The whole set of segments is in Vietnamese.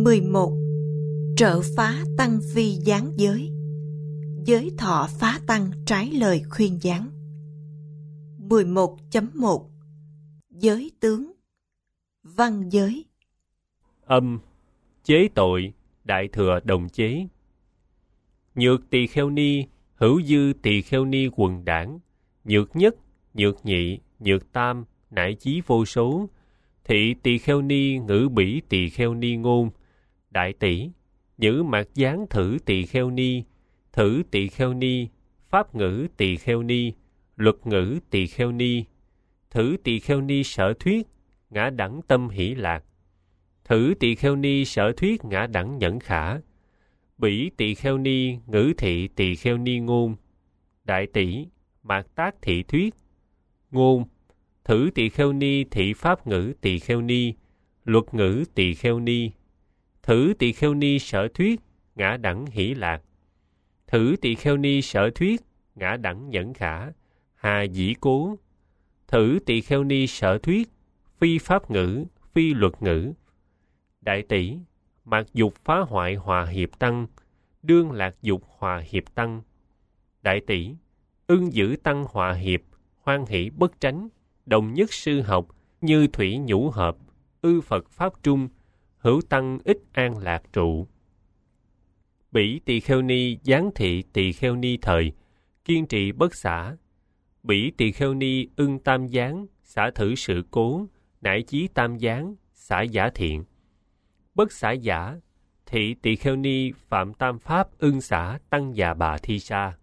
11. Trợ phá tăng phi gián giới. Giới thọ phá tăng trái lời khuyên gián. 11.1. Giới tướng. Văn giới. Âm, chế tội, đại thừa đồng chế. Nhược tỳ kheo ni, hữu dư tỳ kheo ni quần đảng, nhược nhất, nhược nhị, nhược tam, nại chí vô số, thị tỳ kheo ni ngữ bỉ tỳ kheo ni ngôn, đại tỷ, nhữ mạt gián thử tỳ kheo ni, thử tỳ kheo ni, pháp ngữ tỳ kheo ni, luật ngữ tỳ kheo ni, thử tỳ kheo ni sở thuyết, ngã đẳng tâm hỷ lạc, thử tỳ kheo ni sở thuyết ngã đẳng nhẫn khả, bỉ tỳ kheo ni ngữ thị tỳ kheo ni ngôn, đại tỷ, mạt tác thị thuyết, ngôn, thử tỳ kheo ni thị pháp ngữ tỳ kheo ni, luật ngữ tỳ kheo ni, thử tỳ kheo ni sở thuyết ngã đẳng hỷ lạc, thử tỳ kheo ni sở thuyết ngã đẳng nhẫn khả, hà dĩ cố, thử tỳ kheo ni sở thuyết phi pháp ngữ, phi luật ngữ, đại tỷ, mạt dục phá hoại hòa hiệp tăng, đương lạc dục hòa hiệp tăng, đại tỷ, ưng giữ tăng hòa hiệp, hoan hỷ bất tránh, đồng nhất sư học, như thủy nhũ hợp, ư Phật pháp trung, hữu tăng ích an lạc trụ. Bỉ tỳ kheo ni gián thị tỳ kheo ni thời, kiên trì bất xả. Bỉ tỳ kheo ni ưng tam gián, xả thử sự cố, nải chí tam gián, xả giả thiện. Bất xả giả, thị tỳ kheo ni phạm tam pháp ưng xả tăng già bà thi sa.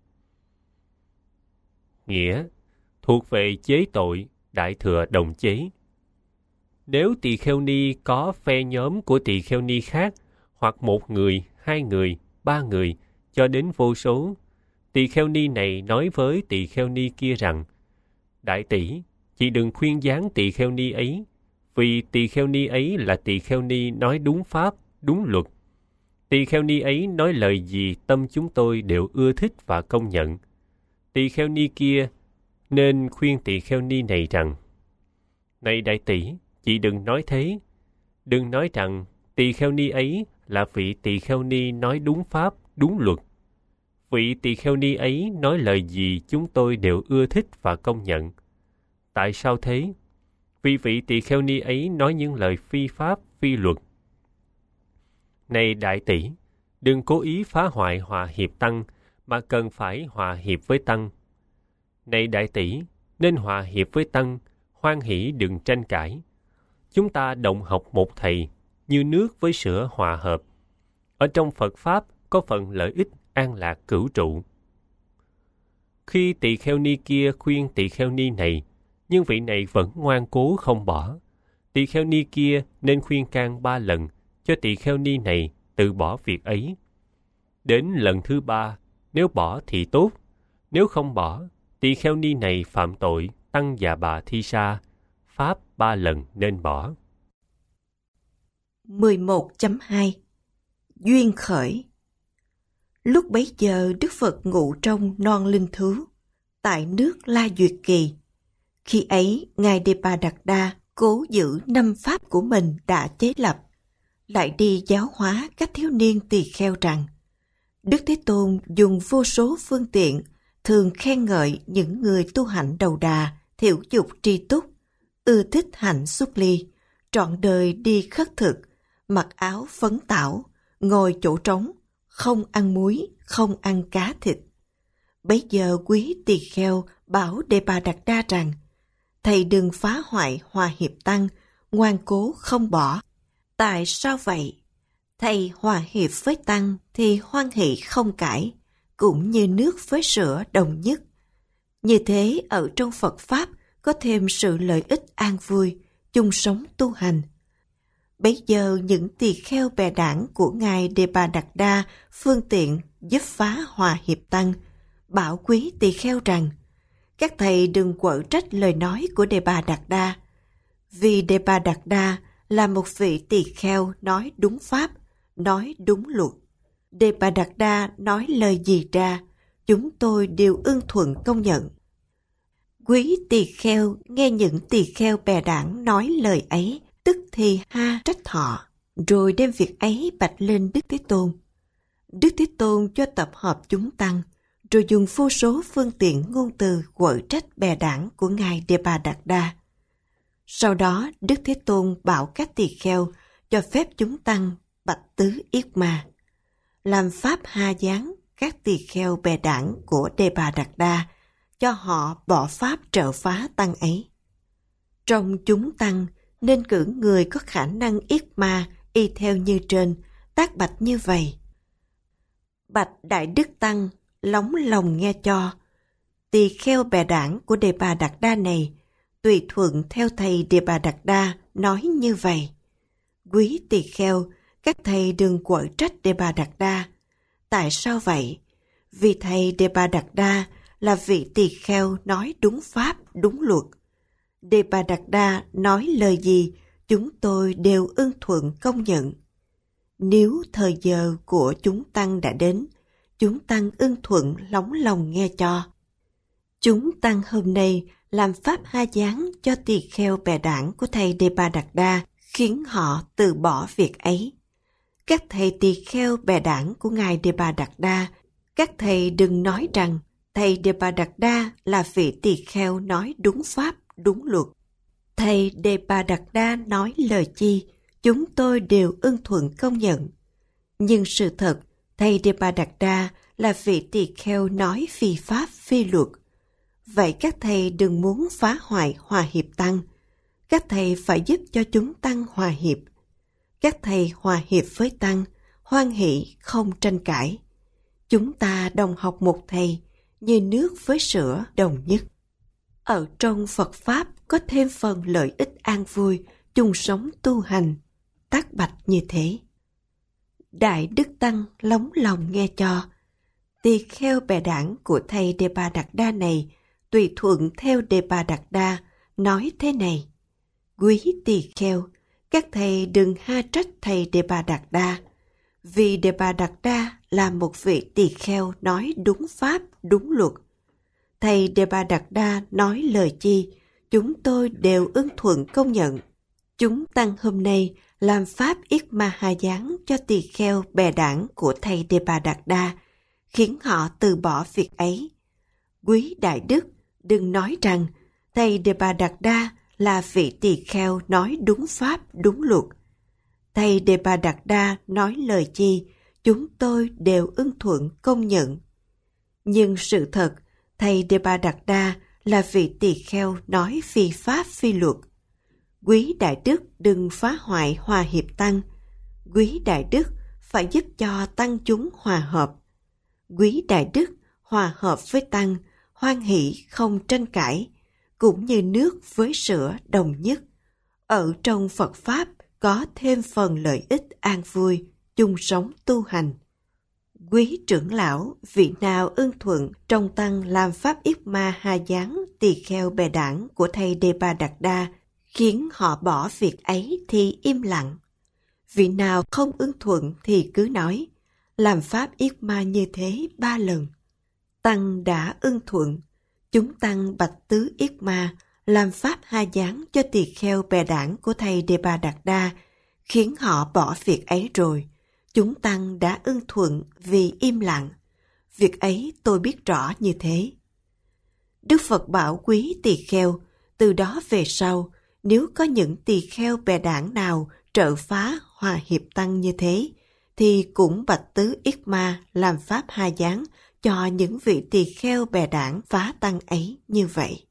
Nghĩa, thuộc về chế tội, đại thừa đồng chế. Nếu tỳ kheo ni có phe nhóm của tỳ kheo ni khác, hoặc một người, hai người, ba người, cho đến vô số, tỳ kheo ni này nói với tỳ kheo ni kia rằng: đại tỷ, chị đừng khuyên gián tỳ kheo ni ấy, vì tỳ kheo ni ấy là tỳ kheo ni nói đúng pháp, đúng luật. Tỳ kheo ni ấy nói lời gì tâm chúng tôi đều ưa thích và công nhận. Tỳ kheo ni kia nên khuyên tỳ kheo ni này rằng: này đại tỷ, chị đừng nói thế. Đừng nói rằng tỳ kheo ni ấy là vị tỳ kheo ni nói đúng pháp, đúng luật. Vị tỳ kheo ni ấy nói lời gì chúng tôi đều ưa thích và công nhận. Tại sao thế? Vì vị tỳ kheo ni ấy nói những lời phi pháp, phi luật. Này đại tỷ, đừng cố ý phá hoại hòa hiệp tăng, mà cần phải hòa hiệp với tăng. Này đại tỷ, nên hòa hiệp với tăng, hoan hỷ đừng tranh cãi. Chúng ta đồng học một thầy, như nước với sữa hòa hợp. Ở trong Phật Pháp có phần lợi ích an lạc cửu trụ. Khi tỳ kheo ni kia khuyên tỳ kheo ni này, nhưng vị này vẫn ngoan cố không bỏ, tỳ kheo ni kia nên khuyên can 3 lần cho tỳ kheo ni này từ bỏ việc ấy. Đến lần thứ 3, nếu bỏ thì tốt, nếu không bỏ, tỳ kheo ni này phạm tội tăng già bà thi sa, pháp 3 lần nên bỏ. 11.2. Duyên khởi. Lúc bấy giờ Đức Phật ngụ trong non linh thú, tại nước La Duyệt Kỳ. Khi ấy, Ngài Đề-pa-đạt-đa cố giữ 5 pháp của mình đã chế lập, lại đi giáo hóa các thiếu niên tỳ kheo rằng: Đức Thế Tôn dùng vô số phương tiện, thường khen ngợi những người tu hạnh đầu đà, thiểu dục tri túc, ưa thích hạnh xuất ly, trọn đời đi khất thực, mặc áo phấn tảo, ngồi chỗ trống, không ăn muối, không ăn cá thịt. Bấy giờ quý tỳ kheo bảo Đề-pa-đạt-đa rằng: thầy đừng phá hoại hòa hiệp tăng, ngoan cố không bỏ. Tại sao vậy? Thầy hòa hiệp với tăng thì hoan hỷ không cãi, cũng như nước với sữa đồng nhất. Như thế ở trong Phật Pháp có thêm sự lợi ích an vui, chung sống tu hành. Bấy giờ những tỳ kheo bè đảng của Ngài Đề-pa-đạt-đa phương tiện giúp phá hòa hiệp tăng, bảo quý tỳ kheo rằng: các thầy đừng quở trách lời nói của Đề-pa-đạt-đa, vì Đề-pa-đạt-đa là một vị tỳ kheo nói đúng pháp, nói đúng luật. Đề-pa-đạt-đa nói lời gì ra, chúng tôi đều ưng thuận công nhận. Quý tỳ kheo nghe những tỳ kheo bè đảng nói lời ấy, tức thì ha trách họ. rồi đem việc ấy bạch lên Đức Thế Tôn. Đức Thế Tôn cho tập hợp chúng tăng, rồi dùng vô số phương tiện ngôn từ quở trách bè đảng của Ngài Đề-ba-đạt-đa. Sau đó, Đức Thế Tôn bảo các tỳ kheo cho phép chúng tăng bạch tứ yết ma. Làm pháp ha giáng các tỳ kheo bè đảng của Đề-ba-đạt-đa, cho họ bỏ pháp trợ phá tăng ấy. Trong chúng tăng, nên cử người có khả năng yết ma y theo như trên, tác bạch như vậy. Bạch Đại Đức Tăng, lóng lòng nghe cho. Tỳ kheo bè đảng của Đề-ba-đạt-đa này, tùy thuận theo thầy Đề-ba-đạt-đa nói như vậy. Quý tỳ kheo, các thầy đừng quở trách Đề-ba-đạt-đa. Tại sao vậy? Vì thầy Đề-ba-đạt-đa là vị tỳ kheo nói đúng pháp, đúng luật. Đề-ba-đạt-đa nói lời gì, chúng tôi đều ưng thuận công nhận. Nếu thời giờ của chúng tăng đã đến, chúng tăng ưng thuận lóng lòng nghe cho. Chúng tăng hôm nay làm pháp ha giáng cho tỳ kheo bè đảng của thầy Đề-ba-đạt-đa, khiến họ từ bỏ việc ấy. Các thầy tỳ kheo bè đảng của Ngài Đề-ba-đạt-đa, các thầy đừng nói rằng thầy Đề-ba-đạt-đa là vị tỳ kheo nói đúng pháp, đúng luật. Thầy Đề-ba-đạt-đa nói lời chi, chúng tôi đều ưng thuận công nhận. Nhưng sự thật, thầy Đề-ba-đạt-đa là vị tỳ kheo nói phi pháp, phi luật. Vậy các thầy đừng muốn phá hoại hòa hiệp tăng. Các thầy phải giúp cho chúng tăng hòa hiệp. Các thầy hòa hiệp với tăng, hoan hỷ, không tranh cãi. Chúng ta đồng học một thầy, như nước với sữa đồng nhất. Ở trong Phật Pháp có thêm phần lợi ích an vui, chung sống tu hành, tác bạch như thế. Đại Đức Tăng lóng lòng nghe cho. Tỳ kheo bè đảng của thầy Đề-ba-đạt-đa này, tùy thuận theo Đề-ba-đạt-đa, nói thế này. Quý tỳ kheo, các thầy đừng ha trách thầy Đề-ba-đạt-đa, vì Đề-ba-đạt-đa là một vị tỳ kheo nói đúng pháp, đúng luật. Thầy Đề-ba-đạt-đa nói lời chi, chúng tôi đều ưng thuận công nhận. Chúng tăng hôm nay làm pháp yết ma ha giáng cho tỳ kheo bè đảng của thầy Đề-ba-đạt-đa, khiến họ từ bỏ việc ấy. Quý đại đức, đừng nói rằng thầy Đề-ba-đạt-đa là vị tỳ kheo nói đúng pháp, đúng luật. Thầy Đề-ba-đạt-đa nói lời chi, chúng tôi đều ưng thuận công nhận. Nhưng sự thật, thầy Đề-ba-đạt-đa là vị tỳ kheo nói phi pháp, phi luật. Quý đại đức đừng phá hoại hòa hiệp tăng. Quý đại đức phải giúp cho tăng chúng hòa hợp. Quý đại đức hòa hợp với tăng, hoan hỷ không tranh cãi, cũng như nước với sữa đồng nhất. Ở trong Phật Pháp có thêm phần lợi ích an vui, chung sống tu hành. Quý trưởng lão, vị nào ưng thuận trong tăng làm pháp yết ma ha giáng tỳ kheo bè đảng của thầy Đề-ba-đạt-đa, khiến họ bỏ việc ấy thì im lặng. Vị nào không ưng thuận thì cứ nói, làm pháp yết ma như thế 3 lần. Tăng đã ưng thuận, chúng tăng bạch tứ yết ma, làm pháp ha giáng cho tỳ kheo bè đảng của thầy Đề-ba-đạt-đa, khiến họ bỏ việc ấy rồi. Chúng tăng đã ưng thuận vì im lặng. Việc ấy tôi biết rõ như thế. Đức Phật bảo quý tỳ kheo, từ đó về sau, nếu có những tỳ kheo bè đảng nào trợ phá hòa hiệp tăng như thế, thì cũng bạch tứ yết ma làm pháp ha giáng cho những vị tỳ kheo bè đảng phá tăng ấy như vậy.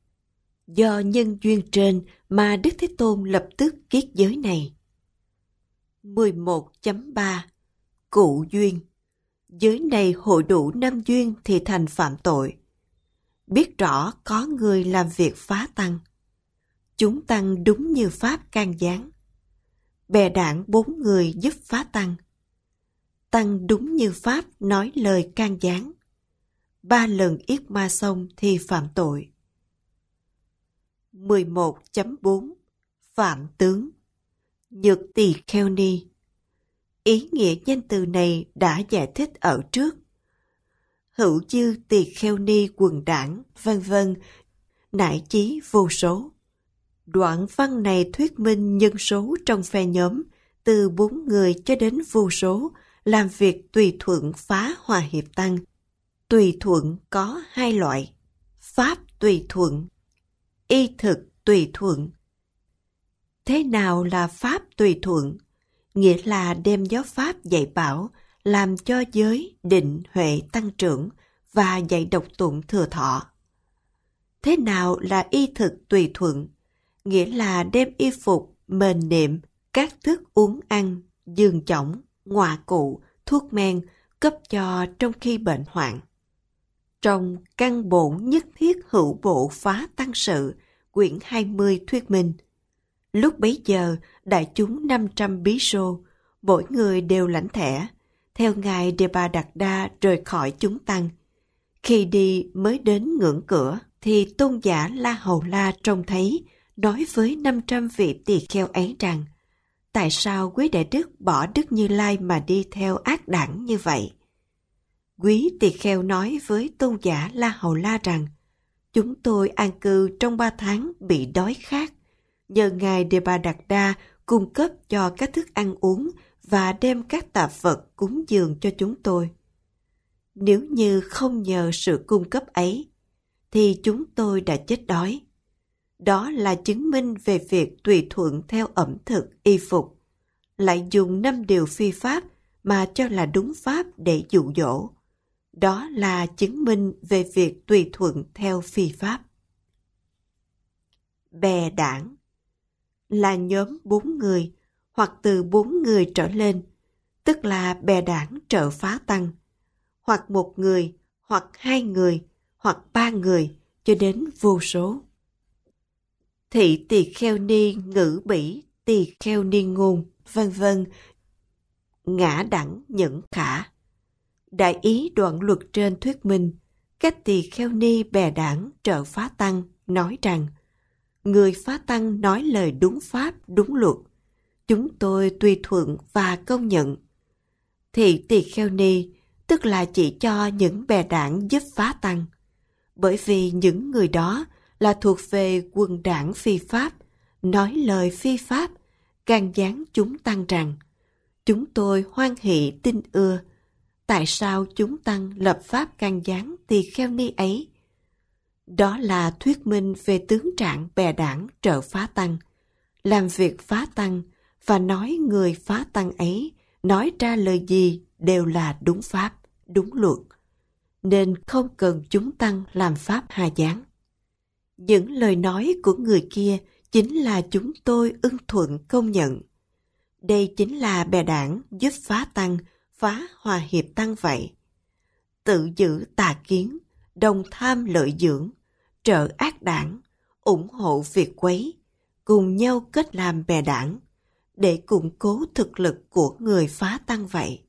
Do nhân duyên trên mà Đức Thế Tôn lập tức kiết giới này. 11.3 Cụ duyên. Giới này hội đủ 5 duyên thì thành phạm tội. Biết rõ có người làm việc phá tăng. Chúng tăng đúng như pháp can gián. Bè đảng 4 người giúp phá tăng. Tăng đúng như pháp nói lời can gián. 3 lần yết ma xong thì phạm tội. 11.4 Phạm tướng. Nhược tỳ kheo ni. Ý nghĩa danh từ này đã giải thích ở trước. Hữu dư tỳ kheo ni quần đảng, vân vân, nải chí vô số. Đoạn văn này thuyết minh nhân số trong phe nhóm từ 4 người cho đến vô số, làm việc tùy thuận phá hòa hiệp tăng. Tùy thuận có 2 loại: pháp tùy thuận, y thực tùy thuận. Thế nào là pháp tùy thuận? Nghĩa là đem giáo pháp dạy bảo, làm cho giới, định, huệ tăng trưởng và dạy độc tụng thừa thọ. Thế nào là y thực tùy thuận? Nghĩa là đem y phục, mền nệm, các thức uống ăn, giường chõng, ngoại cụ, thuốc men cấp cho trong khi bệnh hoạn. Trong căn bổn nhất thiết hữu bộ phá tăng sự, quyển 20 thuyết minh. Lúc bấy giờ, đại chúng 500 bí sô, mỗi người đều lãnh thẻ, theo ngài Đề Bà Đạt Đa rời khỏi chúng tăng. Khi đi mới đến ngưỡng cửa, thì tôn giả La Hầu La trông thấy, nói với 500 vị tỳ kheo ấy rằng: tại sao quý đại đức bỏ Đức Như Lai mà đi theo ác đảng như vậy? Quý tỳ kheo nói với tôn giả La Hầu La rằng: chúng tôi an cư trong 3 tháng bị đói khát, nhờ ngài Đề Bà Đạt Đa cung cấp cho các thức ăn uống và đem các tạp vật cúng dường cho chúng tôi. Nếu như không nhờ sự cung cấp ấy, thì chúng tôi đã chết đói. Đó là chứng minh về việc tùy thuận theo ẩm thực, y phục, lại dùng 5 điều phi pháp mà cho là đúng pháp để dụ dỗ. Đó là chứng minh về việc tùy thuận theo phi pháp. Bè đảng là nhóm 4 người hoặc từ 4 người trở lên, tức là bè đảng trợ phá tăng, hoặc 1 người, hoặc 2 người, hoặc 3 người, cho đến vô số. Thị tỳ kheo ni ngữ bỉ, tỳ kheo ni ngôn, vân vân, ngã đẳng nhẫn khả. Đại ý đoạn luật trên thuyết minh, các tỳ kheo ni bè đảng trợ phá tăng nói rằng: người phá tăng nói lời đúng pháp, đúng luật, chúng tôi tùy thuận và công nhận. Thị tỳ kheo ni tức là chỉ cho những bè đảng giúp phá tăng, bởi vì những người đó là thuộc về quần đảng phi pháp, nói lời phi pháp, can gián chúng tăng rằng: chúng tôi hoan hỷ tin ưa. Tại sao chúng tăng lập pháp can gián tỳ kheo ni ấy? Đó là thuyết minh về tướng trạng bè đảng trợ phá tăng, làm việc phá tăng và nói người phá tăng ấy nói ra lời gì đều là đúng pháp, đúng luật, nên không cần chúng tăng làm pháp hà gián. Những lời nói của người kia chính là chúng tôi ưng thuận công nhận. Đây chính là bè đảng giúp phá tăng, phá hòa hiệp tăng vậy. Tự giữ tà kiến, đồng tham lợi dưỡng, trợ ác đảng, ủng hộ việc quấy, cùng nhau kết làm bè đảng, để củng cố thực lực của người phá tăng vậy.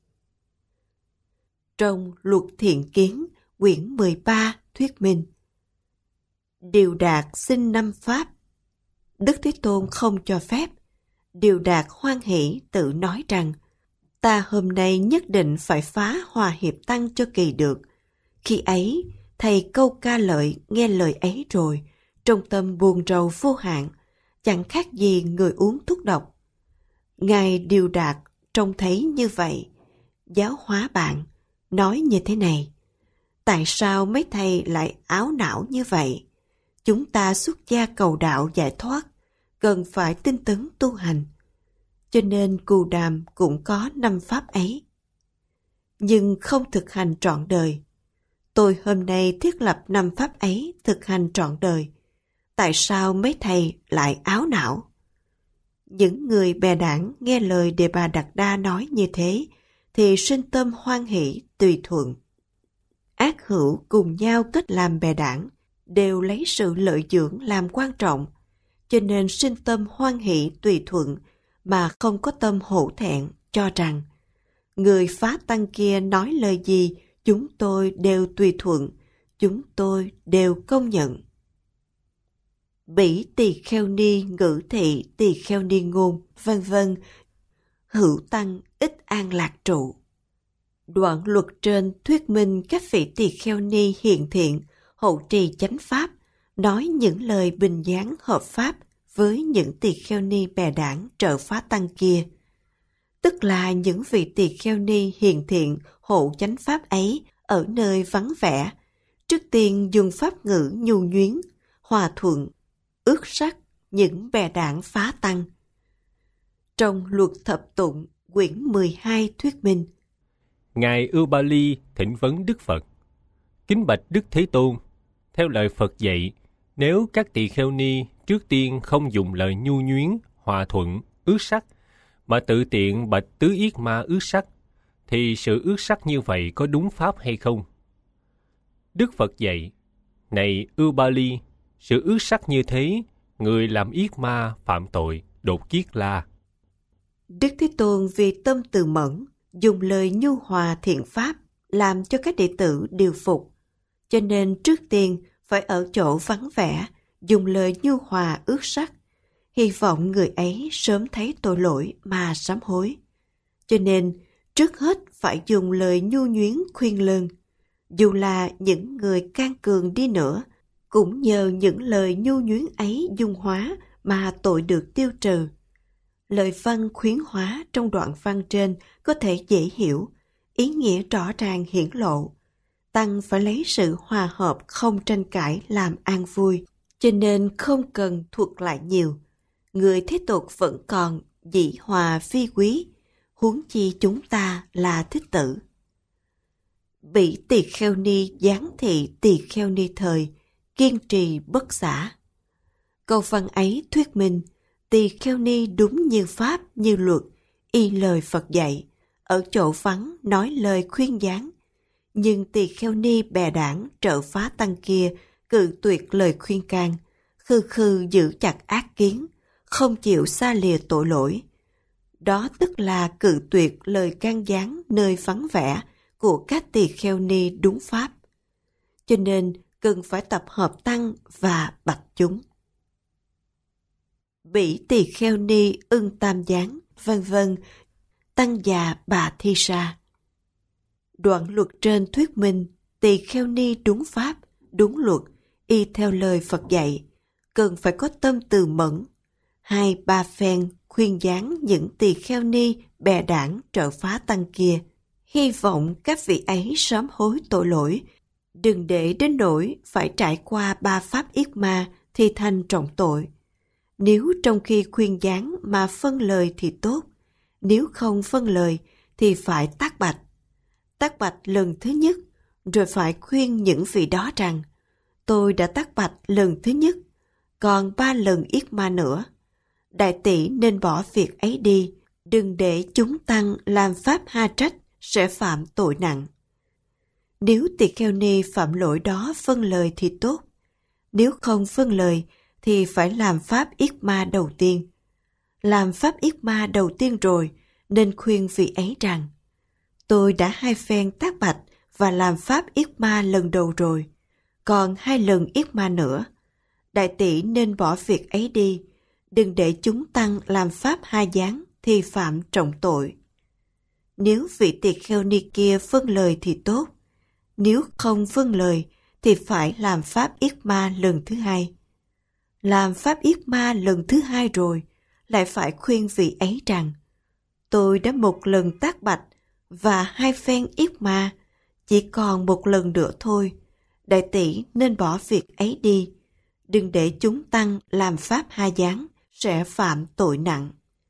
Trong Luật Thiện Kiến, quyển 13 thuyết minh: Điều Đạt xin 5 pháp. Đức Thế Tôn không cho phép. Điều Đạt hoan hỷ tự nói rằng: ta hôm nay nhất định phải phá hòa hiệp tăng cho kỳ được. Khi ấy, thầy câu ca lợi nghe lời ấy rồi, trong tâm buồn rầu vô hạn, chẳng khác gì người uống thuốc độc. Ngài Điều Đạt trông thấy như vậy, giáo hóa bạn, nói như thế này: tại sao mấy thầy lại áo não như vậy? Chúng ta xuất gia cầu đạo giải thoát, cần phải tinh tấn tu hành. Cho nên Cù Đàm cũng có 5 pháp ấy, nhưng không thực hành trọn đời. Tôi hôm nay thiết lập 5 pháp ấy thực hành trọn đời. Tại sao mấy thầy lại áo não? Những người bè đảng nghe lời Đề Bà Đạt Đa nói như thế, thì sinh tâm hoan hỷ tùy thuận. Ác hữu cùng nhau kết làm bè đảng, đều lấy sự lợi dưỡng làm quan trọng, cho nên sinh tâm hoan hỷ tùy thuận, mà không có tâm hổ thẹn, cho rằng người phá tăng kia nói lời gì chúng tôi đều tùy thuận, chúng tôi đều công nhận. Bỉ tỳ kheo ni ngữ thị tỳ kheo ni ngôn, vân vân, hữu tăng ít an lạc trụ. Đoạn luật trên thuyết minh các vị tỳ kheo ni hiền thiện, hộ trì chánh pháp, nói những lời bình gián hợp pháp với những tỳ kheo ni bè đảng trợ phá tăng kia. tức là những vị tỳ kheo ni hiền thiện hộ chánh pháp ấy ở nơi vắng vẻ, trước tiên dùng pháp ngữ nhu nhuyến, hòa thuận, ước sắc những bè đảng phá tăng. Trong Luật Thập Tụng, quyển 12 thuyết minh: Ngài Ubali thỉnh vấn Đức Phật: Kính bạch Đức Thế Tôn, theo lời Phật dạy, nếu các tỳ kheo ni trước tiên không dùng lời nhu nhuyến, hòa thuận, ước sắc, mà tự tiện bạch tứ yết ma ước sắc, thì sự ước sắc như vậy có đúng pháp hay không? Đức Phật dạy: Này Ubali, sự ước sắc như thế, người làm yết ma phạm tội đột kiết la. Đức Thế Tôn vì tâm từ mẫn, dùng lời nhu hòa thiện pháp làm cho các đệ tử điều phục, cho nên trước tiên phải ở chỗ vắng vẻ, dùng lời nhu hòa ước sắc, hy vọng người ấy sớm thấy tội lỗi mà sám hối. Cho nên trước hết phải dùng lời nhu nhuyến khuyên lơn. Dù là những người can cường đi nữa, cũng nhờ những lời nhu nhuyến ấy dung hóa mà tội được tiêu trừ. Lời văn khuyến hóa trong đoạn văn trên có thể dễ hiểu, ý nghĩa rõ ràng hiển lộ. Tăng phải lấy sự hòa hợp không tranh cãi làm an vui, cho nên không cần thuật lại nhiều. Người thế tục vẫn còn dị hòa phi quý, huống chi chúng ta là thích tử. Bị tỳ kheo ni giáng thị tỳ kheo ni thời, kiên trì bất xả. Câu văn ấy thuyết minh tỳ kheo ni đúng như pháp như luật, y lời Phật dạy, ở chỗ vắng nói lời khuyên giáng. Nhưng tỳ kheo ni bè đảng trợ phá tăng kia cự tuyệt lời khuyên can, khư khư giữ chặt ác kiến, không chịu xa lìa tội lỗi. Đó tức là cự tuyệt lời can gián nơi vắng vẻ của các tỳ kheo ni đúng pháp. Cho nên cần phải tập hợp tăng và bạch chúng. Bỉ tỳ kheo ni ưng tam gián, vân vân, tăng già bà thi sa. Đoạn luật trên thuyết minh tỳ kheo ni đúng pháp, đúng luật, y theo lời Phật dạy, cần phải có tâm từ mẫn. 2-3 phen khuyên gián những tỳ kheo ni bè đảng trợ phá tăng kia, hy vọng các vị ấy sớm hối tội lỗi, đừng để đến nỗi phải trải qua 3 pháp yết ma thì thành trọng tội. Nếu trong khi khuyên gián mà phân lời thì tốt, nếu không phân lời thì phải tác bạch. Tác bạch lần thứ nhất, rồi phải khuyên những vị đó rằng: tôi đã tác bạch lần thứ nhất, còn 3 lần yết ma nữa. Đại tỷ nên bỏ việc ấy đi, đừng để chúng tăng làm pháp ha trách sẽ phạm tội nặng. Nếu tỳ kheo ni phạm lỗi đó phân lời thì tốt, nếu không phân lời thì phải làm pháp yết ma đầu tiên. Làm pháp yết ma đầu tiên rồi nên khuyên vị ấy rằng: tôi đã 2 phen tác bạch và làm pháp yết ma lần đầu rồi, còn 2 lần yết ma nữa. Đại tỷ nên bỏ việc ấy đi, đừng để chúng tăng làm pháp ha gián thì phạm trọng tội. Nếu vị tỳ kheo ni kia phân lời thì tốt, nếu không phân lời thì phải làm pháp yết ma lần thứ 2. Làm pháp yết ma lần thứ 2 rồi, lại phải khuyên vị ấy rằng: tôi đã 1 lần tác bạch và 2 phen yết ma, chỉ còn 1 lần nữa thôi. Đại tỷ nên bỏ việc ấy đi, đừng để chúng tăng làm pháp ha gián sẽ phạm tội nặng.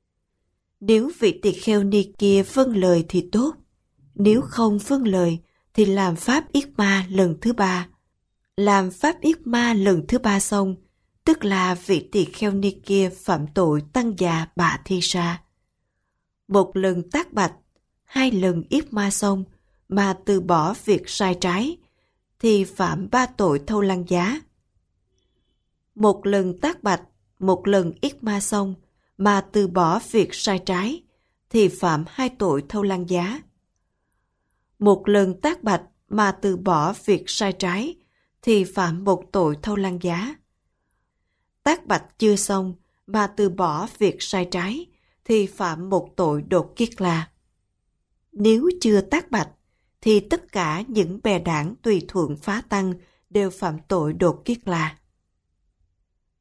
Nếu vị tỳ kheo ni kia phân lời thì tốt, nếu không phân lời thì làm pháp yết ma lần thứ 3. Làm pháp yết ma lần thứ 3 xong, tức là vị tỳ kheo ni kia phạm tội tăng già bà thi sa. 1 lần tác bạch, 2 lần yết ma xong mà từ bỏ việc sai trái thì phạm 3 tội thâu lăng giá. 1 lần tác bạch, 1 lần yết ma xong mà từ bỏ việc sai trái thì phạm 2 tội thâu lăng giá. 1 lần tác bạch mà từ bỏ việc sai trái thì phạm 1 tội thâu lăng giá. Tác bạch chưa xong mà từ bỏ việc sai trái thì phạm 1 tội đột kiết la. Nếu chưa tác bạch thì tất cả những bè đảng tùy thuận phá tăng đều phạm tội đột kiết la.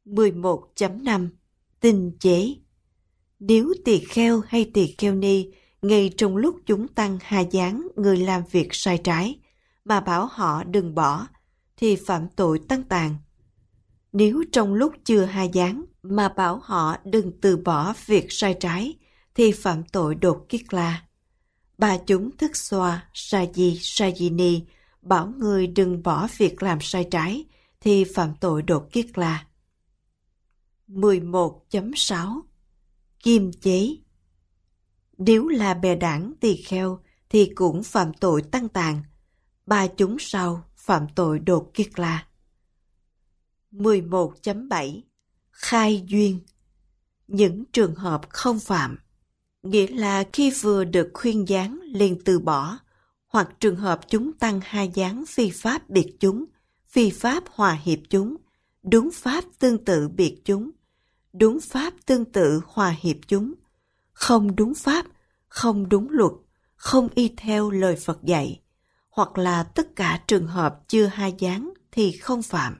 11.5 Tinh chế. Nếu tỳ kheo hay tỳ kheo ni ngay trong lúc chúng tăng hà giáng người làm việc sai trái, mà bảo họ đừng bỏ, thì phạm tội tăng tàn. Nếu trong lúc chưa hà giáng mà bảo họ đừng từ bỏ việc sai trái, thì phạm tội đột kiết la. Bà chúng thức xoa, Sajini bảo người đừng bỏ việc làm sai trái, thì phạm tội đột kiết la. 11.6 Kiềm chế. Nếu là bè đảng tỳ kheo thì cũng phạm tội tăng tàn. Ba chúng sau phạm tội đột kiết la. 11.7 Khai duyên. Những trường hợp không phạm, nghĩa là khi vừa được khuyên gián liền từ bỏ, hoặc trường hợp chúng tăng hai gián phi pháp biệt chúng, phi pháp hòa hiệp chúng, đúng pháp tương tự biệt chúng, đúng pháp tương tự hòa hiệp chúng, không đúng pháp, không đúng luật, không y theo lời Phật dạy, hoặc là tất cả trường hợp chưa hai gián thì không phạm.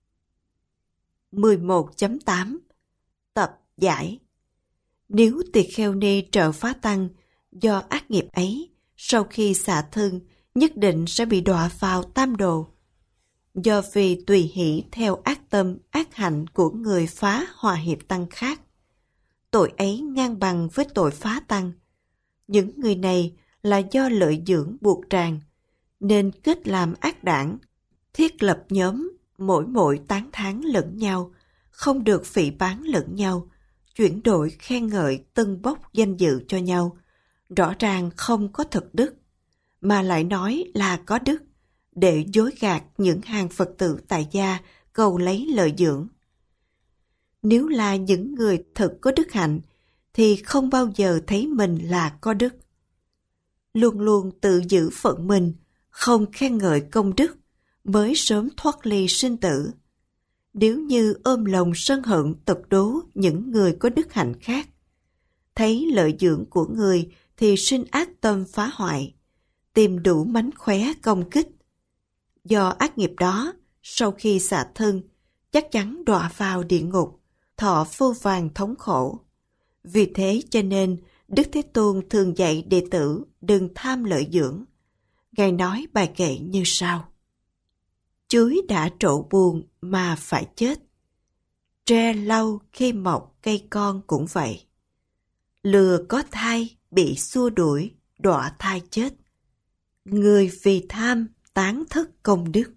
11.8 Tập giải. Nếu tỳ kheo ni trợ phá tăng do ác nghiệp ấy, sau khi xả thân nhất định sẽ bị đọa vào tam đồ, do vì tùy hỷ theo ác tâm, ác hạnh của người phá hòa hiệp tăng khác. Tội ấy ngang bằng với tội phá tăng. Những người này là do lợi dưỡng buộc tràng, nên kết làm ác đảng, thiết lập nhóm, mỗi tán thán lẫn nhau, không được phỉ báng lẫn nhau, chuyển đổi khen ngợi tâng bốc danh dự cho nhau, rõ ràng không có thực đức, mà lại nói là có đức, để dối gạt những hàng Phật tử tại gia cầu lấy lợi dưỡng. Nếu là những người thực có đức hạnh, thì không bao giờ thấy mình là có đức. Luôn luôn tự giữ phận mình, không khen ngợi công đức, mới sớm thoát ly sinh tử. Nếu như ôm lòng sân hận tật đố những người có đức hạnh khác, thấy lợi dưỡng của người thì sinh ác tâm phá hoại, tìm đủ mánh khóe công kích. Do ác nghiệp đó, sau khi xả thân, chắc chắn đọa vào địa ngục, thọ vô vàn thống khổ. Vì thế cho nên, Đức Thế Tôn thường dạy đệ tử đừng tham lợi dưỡng. Ngài nói bài kệ như sau: Chuối đã trổ buồn mà phải chết, tre lau khi mọc cây con cũng vậy. Lừa có thai bị xua đuổi, đọa thai chết. Người vì tham tán thất công đức.